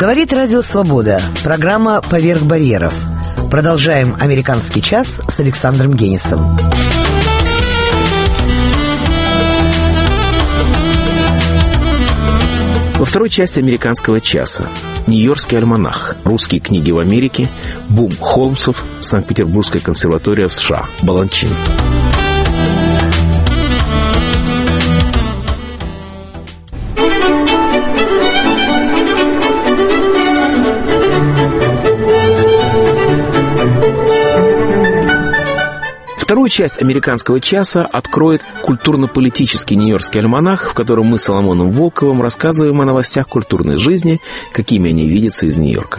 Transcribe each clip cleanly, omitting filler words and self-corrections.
Говорит Радио Свобода. Программа «Поверх барьеров». Продолжаем «Американский час» с Александром Генисом. Во второй части «Американского часа» Нью-Йоркский альманах, русские книги в Америке, бум Холмсов, Санкт-Петербургская консерватория в США, Баланчин. Вторую часть «Американского часа» откроет культурно-политический Нью-Йоркский альманах, в котором мы с Соломоном Волковым рассказываем о новостях культурной жизни, какими они видятся из Нью-Йорка.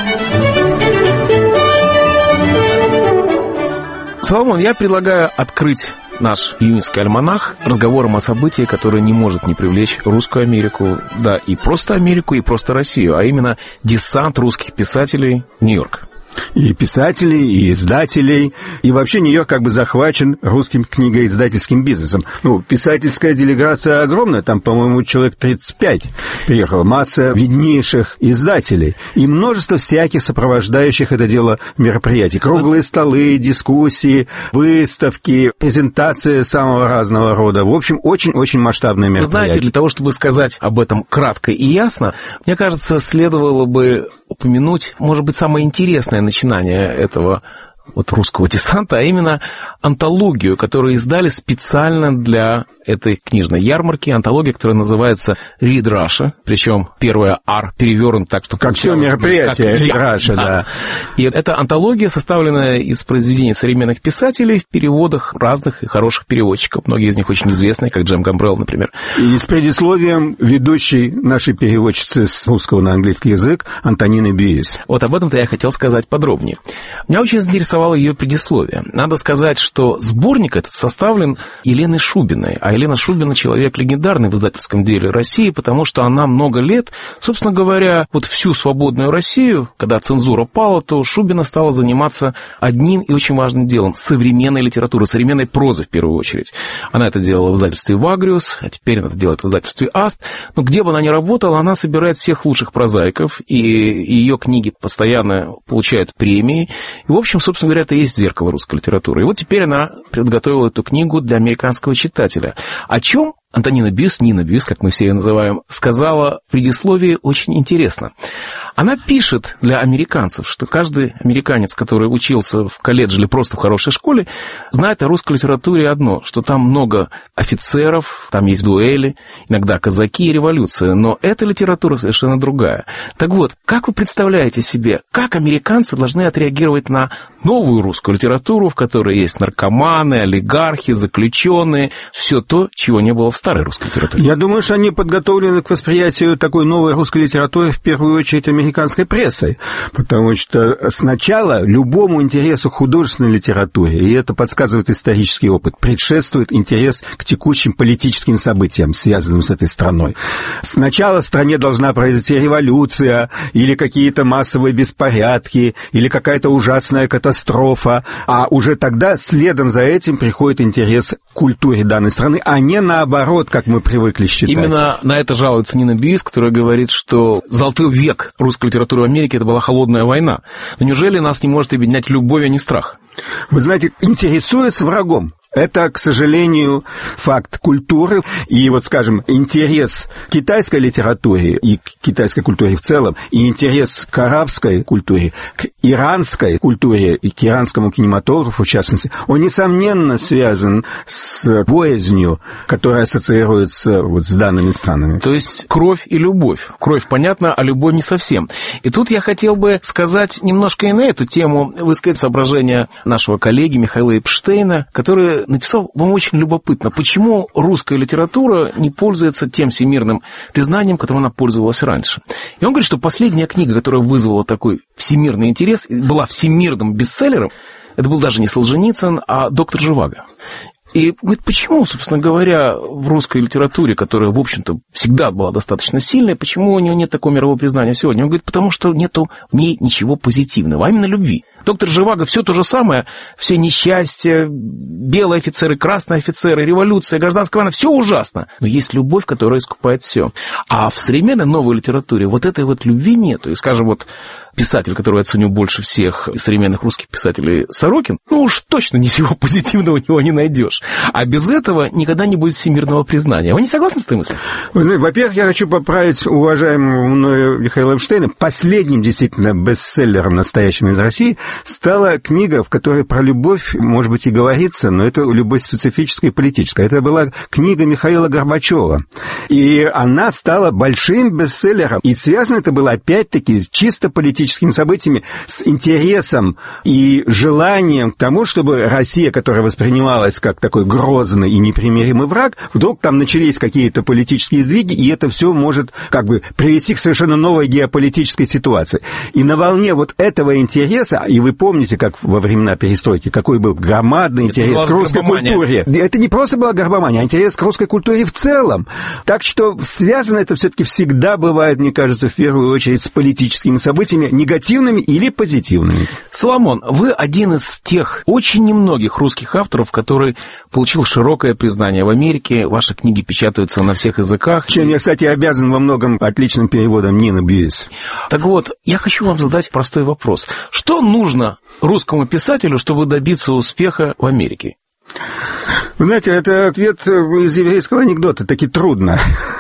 Соломон, я предлагаю открыть наш июньский альманах разговором о событии, которое не может не привлечь русскую Америку, да, и просто Америку, и просто Россию, а именно десант русских писателей в Нью-Йорк. И писателей, и издателей, и вообще Нью-Йорк как бы захвачен русским книгоиздательским бизнесом. Ну, писательская делегация огромная, там, по-моему, человек 35 приехало, масса виднейших издателей и множество всяких сопровождающих это дело мероприятий. Круглые столы, дискуссии, выставки, презентации самого разного рода. В общем, очень-очень масштабное мероприятие. Вы знаете, для того, чтобы сказать об этом кратко и ясно, мне кажется, следовало бы упомянуть, может быть, самое интересное начинание этого русского десанта, а именно антологию, которую издали специально для этой книжной ярмарки. Антология, которая называется «Read Russia», причем первая «R» перевернут так, что... Как все мероприятие «Read Russia», да. И эта антология, составленная из произведений современных писателей в переводах разных и хороших переводчиков. Многие из них очень известные, как Джем Гамбрелл, например. И с предисловием ведущей нашей переводчицы с русского на английский язык Антонины Бьюис. Вот об этом-то я хотел сказать подробнее. Меня очень заинтересовало ее предисловие. Надо сказать, что сборник этот составлен Еленой Шубиной. А Елена Шубина — человек легендарный в издательском деле России, потому что она много лет, собственно говоря, всю свободную Россию, когда цензура пала, то Шубина стала заниматься одним и очень важным делом — современной литературой, современной прозой в первую очередь. Она это делала в издательстве «Вагриус», а теперь она это делает в издательстве «Аст». Но где бы она ни работала, она собирает всех лучших прозаиков, и ее книги постоянно получают премии. И, в общем, собственно говоря, это и есть зеркало русской литературы. И вот теперь она подготовила эту книгу для американского читателя. О чем Антонина Бьюис, Нина Бьюис, как мы все ее называем, сказала в предисловии очень интересно. Она пишет для американцев, что каждый американец, который учился в колледже или просто в хорошей школе, знает о русской литературе одно, что там много офицеров, там есть дуэли, иногда казаки и революция, но эта литература совершенно другая. Так вот, как вы представляете себе, как американцы должны отреагировать на новую русскую литературу, в которой есть наркоманы, олигархи, заключенные, все то, чего не было в старой русской литературе? Я думаю, что они подготовлены к восприятию такой новой русской литературы в первую очередь американской прессой, потому что сначала любому интересу к художественной литературе, и это подсказывает исторический опыт, предшествует интерес к текущим политическим событиям, связанным с этой страной. Сначала в стране должна произойти революция, или какие-то массовые беспорядки, или какая-то ужасная катастрофа, а уже тогда следом за этим приходит интерес к культуре данной страны, а не наоборот, как мы привыкли считать. Именно на это жалуется Нина Бьюис, которая говорит, что золотой век русской литературы в Америке — это была холодная война. Но неужели нас не может объединять любовь, а не страх? Вы знаете, интересуется врагом. Это, к сожалению, факт культуры. И скажем, интерес к китайской литературе и к китайской культуре в целом, и интерес к арабской культуре, к иранской культуре и к иранскому кинематографу, в частности, он, несомненно, связан с боязнью, которая ассоциируется с данными странами. То есть кровь и любовь. Кровь, понятно, а любовь не совсем. И тут я хотел бы сказать немножко и на эту тему, высказать соображения нашего коллеги Михаила Эпштейна, который написал вам очень любопытно, почему русская литература не пользуется тем всемирным признанием, которым она пользовалась раньше. И он говорит, что последняя книга, которая вызвала такой всемирный интерес, была всемирным бестселлером, это был даже не Солженицын, а «Доктор Живаго». И говорит, почему, собственно говоря, в русской литературе, которая, в общем-то, всегда была достаточно сильной, почему у нее нет такого мирового признания сегодня? Он говорит, потому что нету в ней ничего позитивного, а именно любви. Доктор Живаго, все то же самое, все несчастья, белые офицеры, красные офицеры, революция, гражданская война, все ужасно. Но есть любовь, которая искупает все. А в современной новой литературе вот этой вот любви нету. И, скажем, вот писатель, которого я ценю больше всех современных русских писателей, Сорокин, ну уж точно ничего позитивного у него не найдешь. А без этого никогда не будет всемирного признания. Вы не согласны с этой мыслью? Во-первых, я хочу поправить уважаемого мною Михаила Эпштейна. Последним действительно бестселлером настоящим из России стала книга, в которой про любовь, может быть, и говорится, но это любовь специфическая и политическая. Это была книга Михаила Горбачева. И она стала большим бестселлером. И связано это было, опять-таки, с чисто политическими событиями, с интересом и желанием к тому, чтобы Россия, которая воспринималась как такой грозный и непримиримый враг, вдруг там начались какие-то политические сдвиги, и это все может как бы привести к совершенно новой геополитической ситуации. И на волне вот этого интереса, и вы помните, как во времена перестройки, какой был громадный интерес к русской культуре. Это не просто была горбомания, а интерес к русской культуре в целом. Так что связано это все-таки всегда бывает, мне кажется, в первую очередь с политическими событиями, негативными или позитивными. Соломон, вы один из тех очень немногих русских авторов, который получил широкое признание в Америке. Ваши книги печатаются на всех языках. Чем я, кстати, обязан во многом отличным переводом Нины Бьюис. Так вот, я хочу вам задать простой вопрос. Что нужно русскому писателю, чтобы добиться успеха в Америке? Вы знаете, это ответ из еврейского анекдота, таки трудно.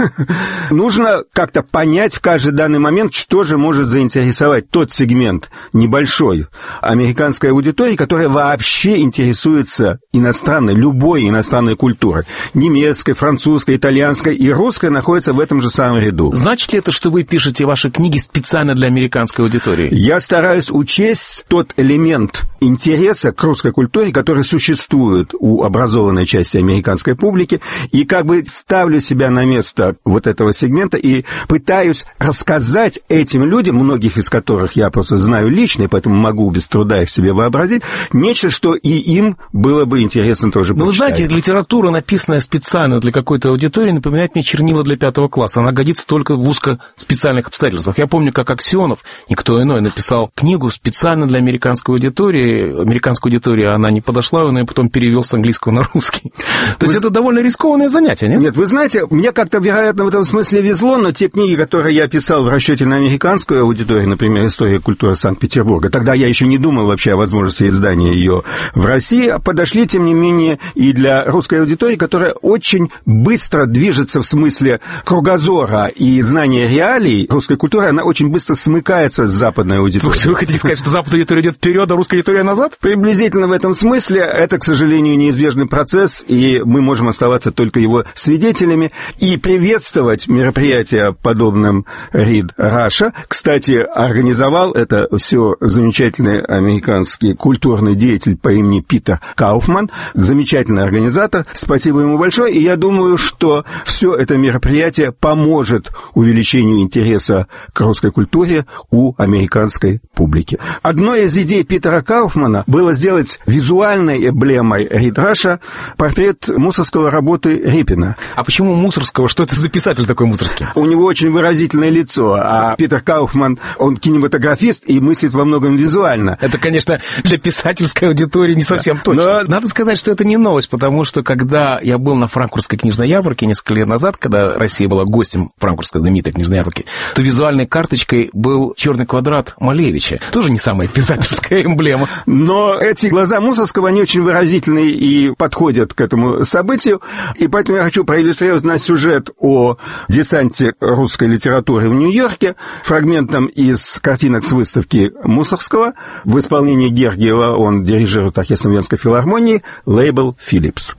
Нужно как-то понять в каждый данный момент, что же может заинтересовать тот сегмент небольшой американской аудитории, которая вообще интересуется иностранной, любой иностранной культурой. Немецкой, французской, итальянской и русской находятся в этом же самом ряду. Значит ли это, что вы пишете ваши книги специально для американской аудитории? Я стараюсь учесть тот элемент интереса к русской культуре, который существует у образованной части американской публики, и как бы ставлю себя на место вот этого сегмента и пытаюсь рассказать этим людям, многих из которых я просто знаю лично, и поэтому могу без труда их себе вообразить, нечто, что и им было бы интересно тоже почитать. Ну, вы знаете, литература, написанная специально для какой-то аудитории, напоминает мне чернила для 5 класса. Она годится только в узкоспециальных обстоятельствах. Я помню, как Аксенов, никто иной, написал книгу специально для американской аудитории. Американская аудитория, она не подошла, он ее потом перевел с английского на русский. То есть это довольно рискованное занятие, нет? Нет, вы знаете, мне как-то, вероятно, в этом смысле везло, но те книги, которые я писал в расчете на американскую аудиторию, например, «История и культура Санкт-Петербурга», тогда я еще не думал вообще о возможности издания ее в России, подошли, тем не менее, и для русской аудитории, которая очень быстро движется в смысле кругозора и знания реалий русской культуры, она очень быстро смыкается с западной аудиторией. Вы хотите сказать, что западная аудитория идет вперед, а русская аудитория назад? Приблизительно в этом смысле. Это, к сожалению, неизбежный процесс, и мы можем оставаться только его свидетелями и приветствовать мероприятия, подобным Read Russia. Кстати, организовал это все замечательный американский культурный деятель по имени Питер Кауфман, замечательный организатор. Спасибо ему большое, и я думаю, что все это мероприятие поможет увеличению интереса к русской культуре у американской публики. Одной из идей Питера Кауфмана было сделать визуальной эмблемой Read Russia портрет мусорского работы Репина. А почему Мусорского? Что это за писатель такой Мусорский? У него очень выразительное лицо, а Питер Кауфман, он кинематографист и мыслит во многом визуально. Это, конечно, для писательской аудитории не совсем точно. Но надо сказать, что это не новость, потому что, когда я был на Франкфуртской книжной ярмарке несколько лет назад, когда Россия была гостем Франкфуртской знаменитой книжной ярмарки, то визуальной карточкой был черный квадрат Малевича. Тоже не самая писательская эмблема. Но эти глаза Мусорского, они очень выразительные и подходят к этому событию, и поэтому я хочу проиллюстрировать наш сюжет о десанте русской литературы в Нью-Йорке фрагментом из картинок с выставки Мусорского в исполнении Гергиева, он дирижирует оркестром Венской филармонии, лейбл «Филлипс».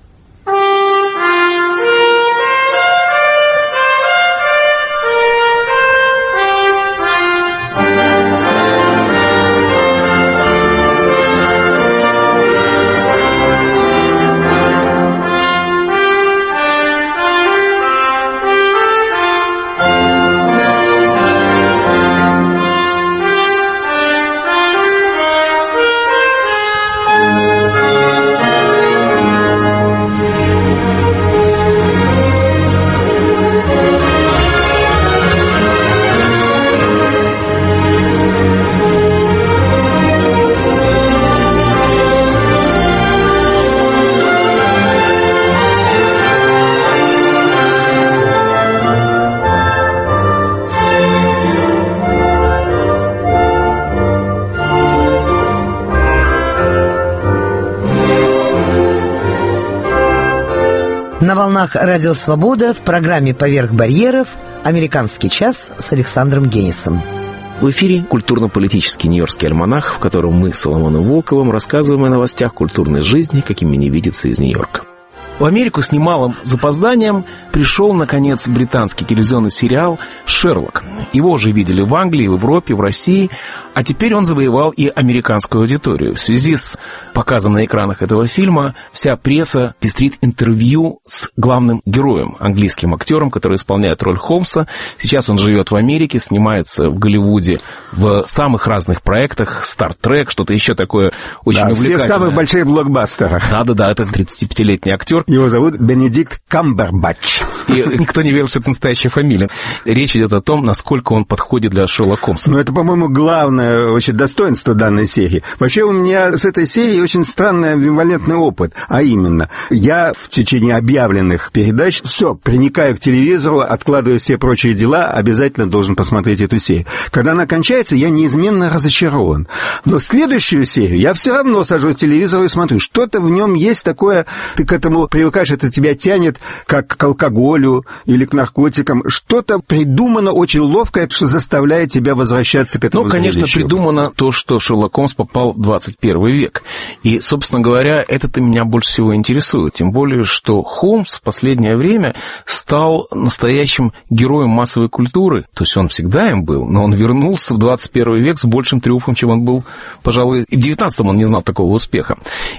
На волнах Радио Свобода в программе «Поверх барьеров» «Американский час» с Александром Генисом. В эфире культурно-политический нью-йоркский альманах, в котором мы с Соломоном Волковым рассказываем о новостях культурной жизни, какими не видится из Нью-Йорка. В Америку с немалым запозданием пришел, наконец, британский телевизионный сериал «Шерлок». Его уже видели в Англии, в Европе, в России, а теперь он завоевал и американскую аудиторию. В связи с показом на экранах этого фильма вся пресса пестрит интервью с главным героем, английским актером, который исполняет роль Холмса. Сейчас он живет в Америке, снимается в Голливуде в самых разных проектах, «Стар Трек», что-то еще такое очень увлекательное. Всех самых больших блокбастерах. Да, это 35-летний актер. Его зовут Бенедикт Камбербэтч. И никто не верил, что это настоящая фамилия. Речь идет о том, насколько он подходит для Шерлока Холмса. Ну, это, по-моему, главное вообще достоинство данной серии. Вообще, у меня с этой серией очень странный амбивалентный опыт. А именно, я в течение объявленных передач приникаю к телевизору, откладываю все прочие дела, обязательно должен посмотреть эту серию. Когда она кончается, я неизменно разочарован. Но в следующую серию я все равно сажусь к телевизору и смотрю. Что-то в нем есть такое, ты к этому привыкаешь, это тебя тянет как к алкоголю или к наркотикам. Что-то придумано очень ловкое, что заставляет тебя возвращаться к этому зрелищу. Конечно, придумано то, что Шерлок Холмс попал в 21 век. И, собственно говоря, это-то меня больше всего интересует. Тем более, что Холмс в последнее время стал настоящим героем массовой культуры. То есть он всегда им был, но он вернулся в 21 век с большим триумфом, чем он был, пожалуй, и в 19-м он не знал такого успеха.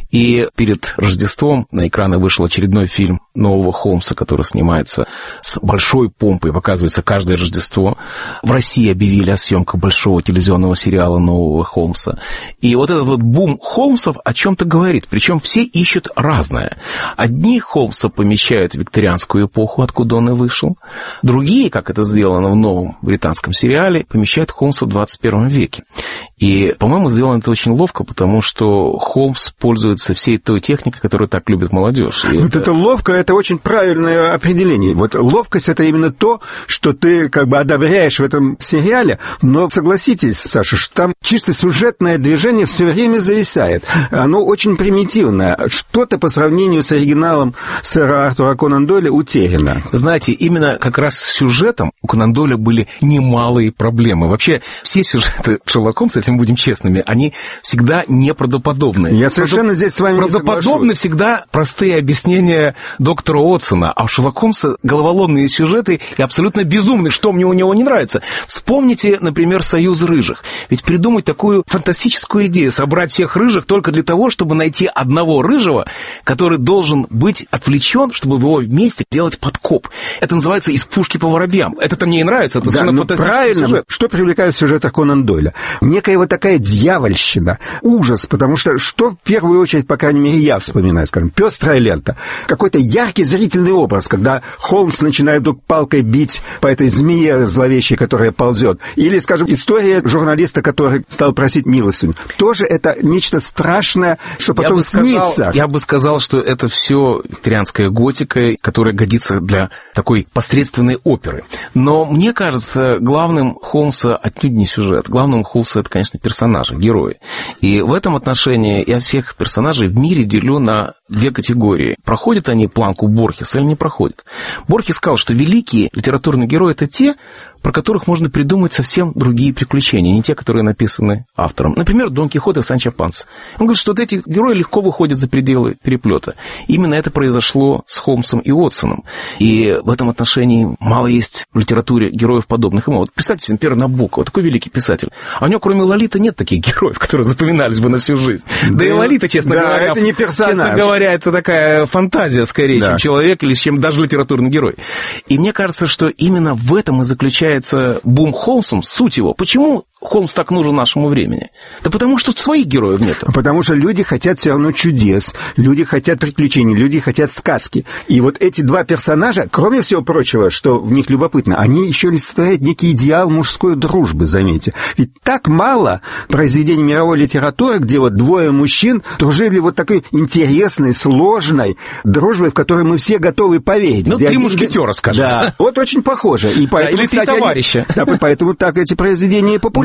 И перед Рождеством на экраны вышел очередной фильм нового Холмса, который снимается с большой помпой, показывается каждое Рождество. В России объявили о съемках большого телевизионного сериала нового Холмса. И вот этот вот бум Холмсов о чем-то говорит. Причем все ищут разное. Одни Холмса помещают в викторианскую эпоху, откуда он и вышел. Другие, как это сделано в новом британском сериале, помещают Холмса в 21 веке. И, по-моему, сделано это очень ловко, потому что Холмс пользуется всей той техникой, которую так любит молодежь. Вот это ловко, это очень правильное определение. Вот ловкость — это именно то, что ты как бы одобряешь в этом сериале, но согласитесь, Саша, что там чисто сюжетное движение все время зависает. Оно очень примитивное. Что-то по сравнению с оригиналом сэра Артура Конан Дойля утеряно. Знаете, именно как раз с сюжетом у Конан Дойля были немалые проблемы. Вообще, все сюжеты Шерлока Холмса, если мы будем честными, они всегда неправдоподобны. Я совершенно здесь с вами не соглашусь. Правдоподобны всегда простые объяснения доктора Уотсона, а у Шерлока Холмса головоломные сюжеты и абсолютно безумные, что мне у него не нравится. Вспомните, например, «Союз рыжих». Ведь придумать такую фантастическую идею, собрать всех рыжих только для того, чтобы найти одного рыжего, который должен быть отвлечен, чтобы в его вместе делать подкоп. Это называется «Из пушки по воробьям». Это-то мне и нравится, это совершенно фантастический правильно. сюжет. Что привлекает в сюжетах Конан Дойля? Некая вот такая дьявольщина, ужас, потому что в первую очередь, по крайней мере, я вспоминаю, скажем, «Пестрая лента». Какой-то яркий зрительный образ, когда Холмс начинает вдруг палкой бить по этой змее зловещей, которая ползет. Или, скажем, история журналиста, который стал просить милостыню. Тоже это нечто страшное, что потом снится. Я бы сказал, что это все викторианская готика, которая годится для такой посредственной оперы. Но мне кажется, главным Холмса отнюдь не сюжет. Главным Холмса это, конечно, персонажи, герои. И в этом отношении я всех персонажей в мире делю на две категории. Проходят они планку Борхеса или не проходят? Борхес сказал, что великие литературные герои — это те, про которых можно придумать совсем другие приключения, не те, которые написаны автором. Например, Дон Кихот и Санчо Панса. Он говорит, что вот эти герои легко выходят за пределы переплета. Именно это произошло с Холмсом и Уотсоном. И в этом отношении мало есть в литературе героев подобных ему. Вот представьте себе, например, Набокова, такой великий писатель. А у него, кроме Лолиты, нет таких героев, которые запоминались бы на всю жизнь. Да и Лолита, честно говоря, это не персонаж. Честно говоря, это такая фантазия скорее, чем человек или чем даже литературный герой. И мне кажется, что именно в этом и заключается бум Холмсом, суть его. Почему Холмс так нужен нашему времени? Да потому что своих героев нет. Потому что люди хотят все равно чудес, люди хотят приключений, люди хотят сказки. И вот эти два персонажа, кроме всего прочего, что в них любопытно, они еще олицетворяют некий идеал мужской дружбы, заметьте. Ведь так мало произведений мировой литературы, где вот двое мужчин дружили вот такой интересной, сложной дружбой, в которой мы все готовы поверить. Ну, «Три мушкетера», скажем. Да, вот очень похоже. И поэтому, или «Три товарища». Да, поэтому так эти произведения популярны.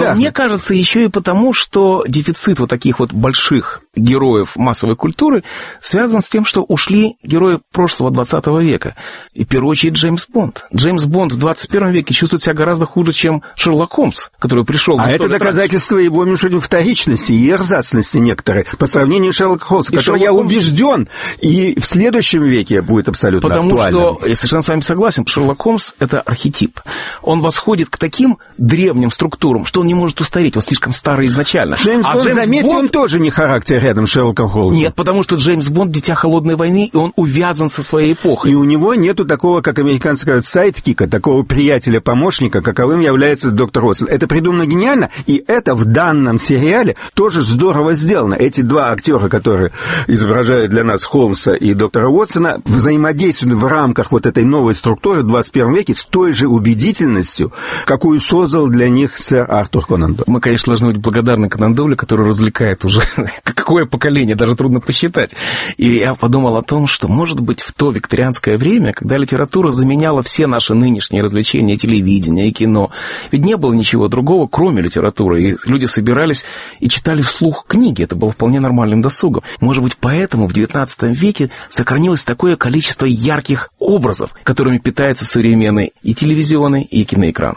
мне кажется, еще и потому, что дефицит вот таких вот больших героев массовой культуры связан с тем, что ушли герои прошлого 20 века. И, в первую очередь, Джеймс Бонд. Джеймс Бонд в 21 веке чувствует себя гораздо хуже, чем Шерлок Холмс, который пришел... А это доказательство его, между прочим, вторичности и эрзацности некоторой, по сравнению с Шерлоком Холмсом, который, я убежден, и в следующем веке будет абсолютно актуальным. Потому что, я совершенно с вами согласен, Шерлок Холмс — это архетип. Он восходит к таким древним структурам, что он не может устареть, он слишком старый изначально. Джеймс Бонд, заметьте, он тоже не характер рядом с Шерлоком Холмсом. Нет, потому что Джеймс Бонд — дитя холодной войны, и он увязан со своей эпохой. И у него нету такого, как американцы говорят, сайдкика, такого приятеля-помощника, каковым является доктор Уотсон. Это придумано гениально, и это в данном сериале тоже здорово сделано. Эти два актера, которые изображают для нас Холмса и доктора Уотсона, взаимодействуют в рамках вот этой новой структуры в 21 веке с той же убедительностью, какую создал для них сэр Артур Конан Дойль. Мы, конечно, должны быть благодарны Конан Дойлю, который развлекает уже какое поколение, даже трудно посчитать. И я подумал о том, что, может быть, в то викторианское время, когда литература заменяла все наши нынешние развлечения, телевидение и кино, ведь не было ничего другого, кроме литературы, и люди собирались и читали вслух книги, это было вполне нормальным досугом. Может быть, поэтому в XIX веке сохранилось такое количество ярких образов, которыми питается современный и телевизионный, и киноэкран.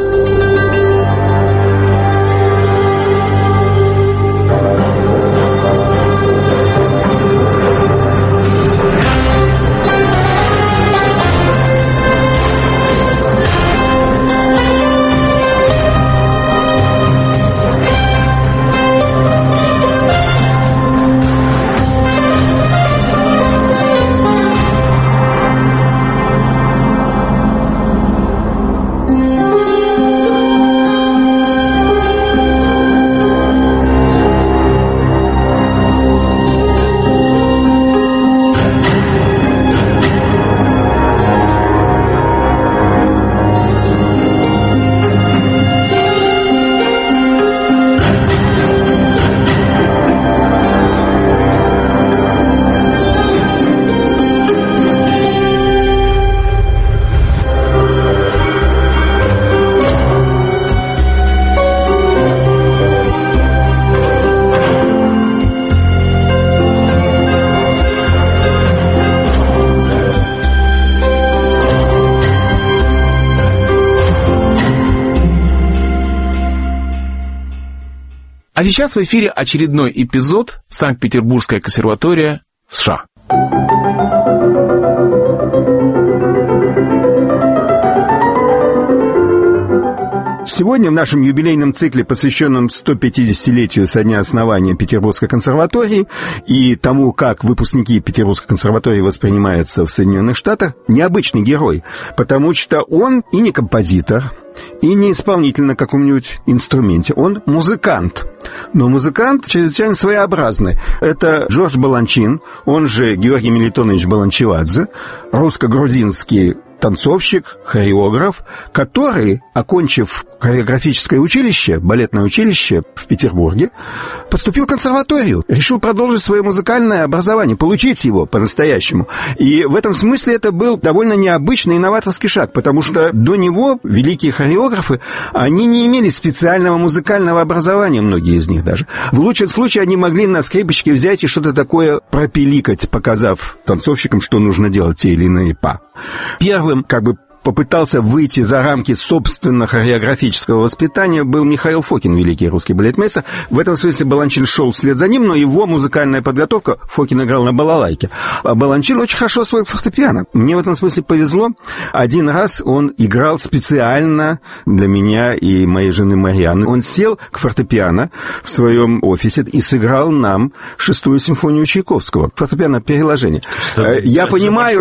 А сейчас в эфире очередной эпизод «Санкт-Петербургская консерватория в США». Сегодня в нашем юбилейном цикле, посвященном 150-летию со дня основания Петербургской консерватории и тому, как выпускники Петербургской консерватории воспринимаются в Соединенных Штатах, необычный герой, потому что он и не композитор, и не исполнитель на каком-нибудь инструменте. Он музыкант. Но музыкант чрезвычайно своеобразный. Это Джордж Баланчин, он же Георгий Мелитонович Баланчевадзе, русско-грузинский танцовщик, хореограф, который, окончив хореографическое училище, балетное училище в Петербурге, поступил в консерваторию, решил продолжить свое музыкальное образование, получить его по-настоящему. И в этом смысле это был довольно необычный инноваторский шаг, потому что до него великие хореографы, они не имели специального музыкального образования, многие из них даже. В лучшем случае они могли на скрипочке взять и что-то такое пропиликать, показав танцовщикам, что нужно делать, те или иные па. Первым, попытался выйти за рамки собственно хореографического воспитания, был Михаил Фокин, великий русский балетмейстер. В этом смысле Баланчин шел вслед за ним, но его музыкальная подготовка, Фокин играл на балалайке, а Баланчин очень хорошо освоил фортепиано. Мне в этом смысле повезло. Один раз он играл специально для меня и моей жены Марианны. Он сел к фортепиано в своем офисе и сыграл нам 6-ю симфонию Чайковского. Фортепиано переложение. Я понимаю,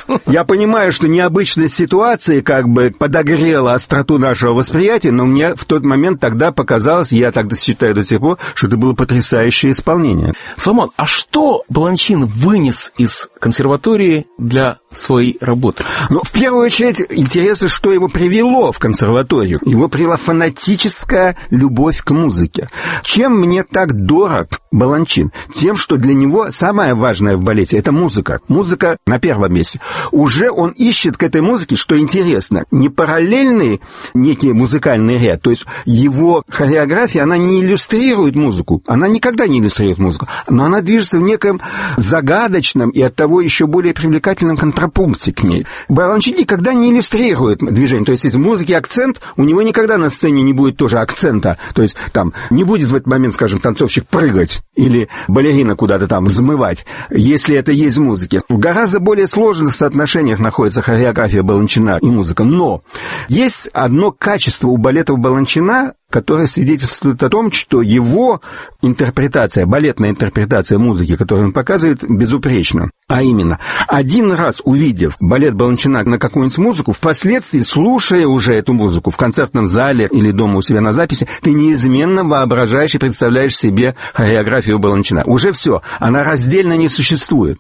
что необычная ситуация подогрела остроту нашего восприятия, но мне в тот момент тогда показалось, я тогда считаю до сих пор, что это было потрясающее исполнение. Соломон, а что Баланчин вынес из консерватории для своей работы? В первую очередь, интересно, что его привело в консерваторию. Его привела фанатическая любовь к музыке. Чем мне так дорог Баланчин? Тем, что для него самое важное в балете — это музыка. Музыка на первом месте. Уже он ищет к этой музыке, что интересно, не параллельный некий музыкальный ряд, то есть его хореография, она не иллюстрирует музыку, она никогда не иллюстрирует музыку, но она движется в неком загадочном и оттого еще более привлекательном контрапункте к ней. Баланчин никогда не иллюстрирует движение, то есть если в музыке акцент, у него никогда на сцене не будет тоже акцента, то есть там не будет в этот момент, скажем, танцовщик прыгать или балерина куда-то там взмывать, если это есть в музыке. В гораздо более сложных соотношениях находится хореография Баланчина и музыка, но есть одно качество у балетов Баланчина, которое свидетельствует о том, что его интерпретация, балетная интерпретация музыки, которую он показывает, безупречна. А именно, один раз увидев балет Баланчина на какую-нибудь музыку, впоследствии, слушая уже эту музыку в концертном зале или дома у себя на записи, ты неизменно воображаешь и представляешь себе хореографию Баланчина. Уже все, она раздельно не существует.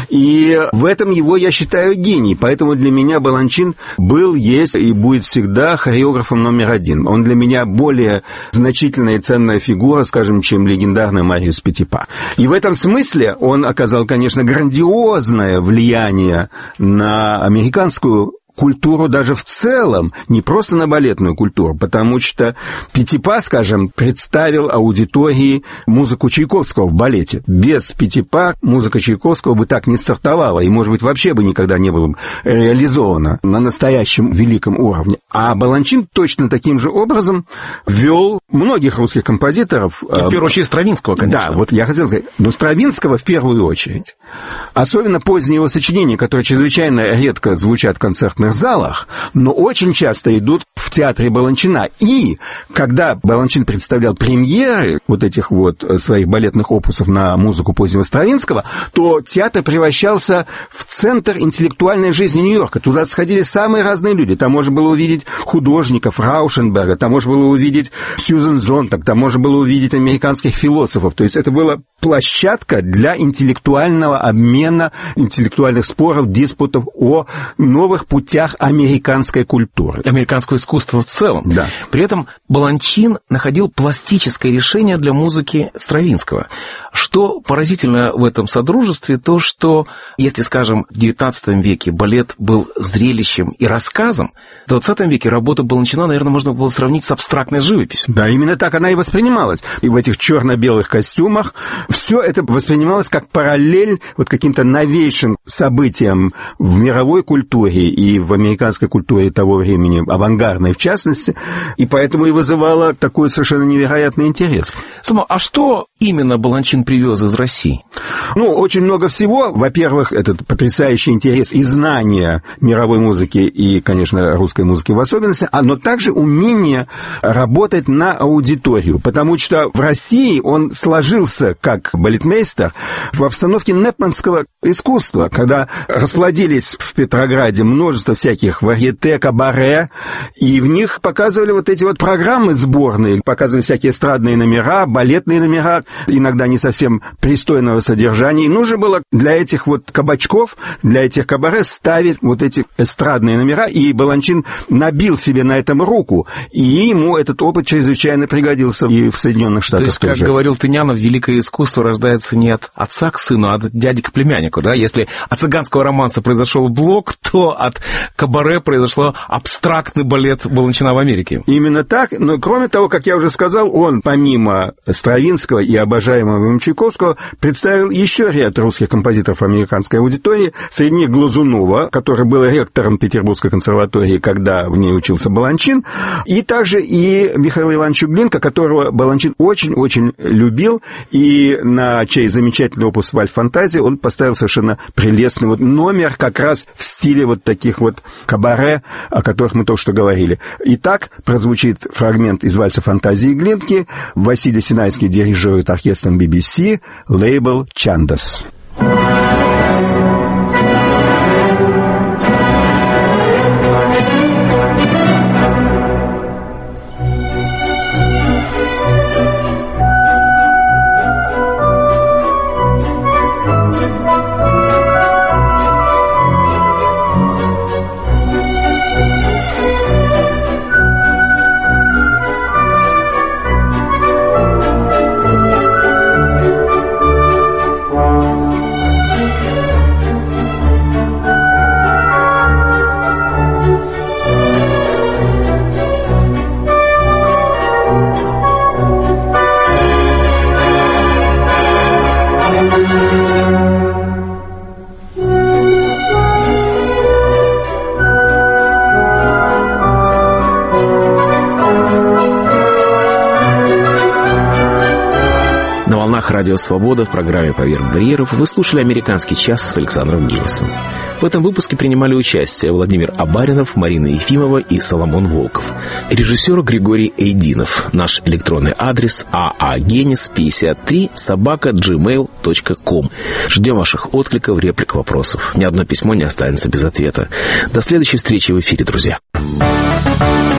И в этом его, я считаю, гений. Поэтому для меня Баланчин был, есть и будет всегда хореографом номер один. Он для меня более значительная и ценная фигура, скажем, чем легендарный Мариус Петипа. И в этом смысле он оказал, конечно, грандиозное влияние на американскую культуру даже в целом, не просто на балетную культуру, потому что Петипа, скажем, представил аудитории музыку Чайковского в балете. Без Петипа музыка Чайковского бы так не стартовала, и, может быть, вообще бы никогда не было реализована на настоящем великом уровне. А Баланчин точно таким же образом ввел многих русских композиторов. И в первую очередь Стравинского, конечно. Да, вот я хотел сказать, но Стравинского в первую очередь. Особенно поздние его сочинения, которые чрезвычайно редко звучат в концертных залах, но очень часто идут в театре Баланчина. И когда Баланчин представлял премьеры вот этих вот своих балетных опусов на музыку позднего Стравинского, то театр превращался в центр интеллектуальной жизни Нью-Йорка. Туда сходили самые разные люди. Там можно было увидеть художников, Раушенберга, там можно было увидеть Сьюзен Зонтаг, там можно было увидеть американских философов. То есть это была площадка для интеллектуального обмена, интеллектуальных споров, диспутов о новых путях американской культуры. Американского искусства в целом. Да. При этом Баланчин находил пластическое решение для музыки Стравинского. Что поразительно в этом содружестве, то, что, если, скажем, в XIX веке балет был зрелищем и рассказом, в XX веке работа Баланчина, наверное, можно было сравнить с абстрактной живописью. Да, именно так она и воспринималась. И в этих черно-белых костюмах все это воспринималось как параллель вот каким-то новейшим событиям в мировой культуре и в американской культуре того времени, авангардной в частности, и поэтому и вызывало такой совершенно невероятный интерес. Слава, а что именно Баланчин привез из России? Ну, очень много всего. Во-первых, этот потрясающий интерес и знание мировой музыки и, конечно, русской музыки в особенности, но также умение работать на аудиторию, потому что в России он сложился как балетмейстер в обстановке непманского искусства, когда расплодились в Петрограде множество всяких варьете, кабаре, и в них показывали вот эти вот программы сборные, показывали всякие эстрадные номера, балетные номера, иногда не совсем пристойного содержания. И нужно было для этих вот кабачков, для этих кабаре ставить вот эти эстрадные номера, и Баланчин набил себе на этом руку, и ему этот опыт чрезвычайно пригодился и в Соединенных Штатах. То есть, как говорил Тынянов, великое искусство рождается не от отца к сыну, а от дяди к племяннику, да? Если от цыганского романса произошел блок, то от кабаре произошло абстрактный балет Баланчина в Америке. Именно так, но кроме того, как я уже сказал, он помимо Стравинского и обожаемого Чайковского представил еще ряд русских композиторов американской аудитории, среди них Глазунова, который был ректором Петербургской консерватории, когда в ней учился Баланчин, и также и Михаила Ивановича Глинка, которого Баланчин очень-очень любил, и на чей замечательный опус «Вальс-фантазия» он поставил совершенно прелестный вот номер как раз в стиле вот таких вот кабаре, о которых мы только что говорили. Итак, прозвучит фрагмент из «Вальса фантазии» Глинки. Василий Синайский дирижирует оркестром BBC, лейбл «Чандас». Радио «Свобода» в программе «Поверх барьеров» вы слушали «Американский час» с Александром Генисом. В этом выпуске принимали участие Владимир Абаринов, Марина Ефимова и Соломон Волков. Режиссер Григорий Эйдинов. Наш электронный адрес aagenis53@gmail.com. Ждем ваших откликов, реплик, вопросов. Ни одно письмо не останется без ответа. До следующей встречи в эфире, друзья.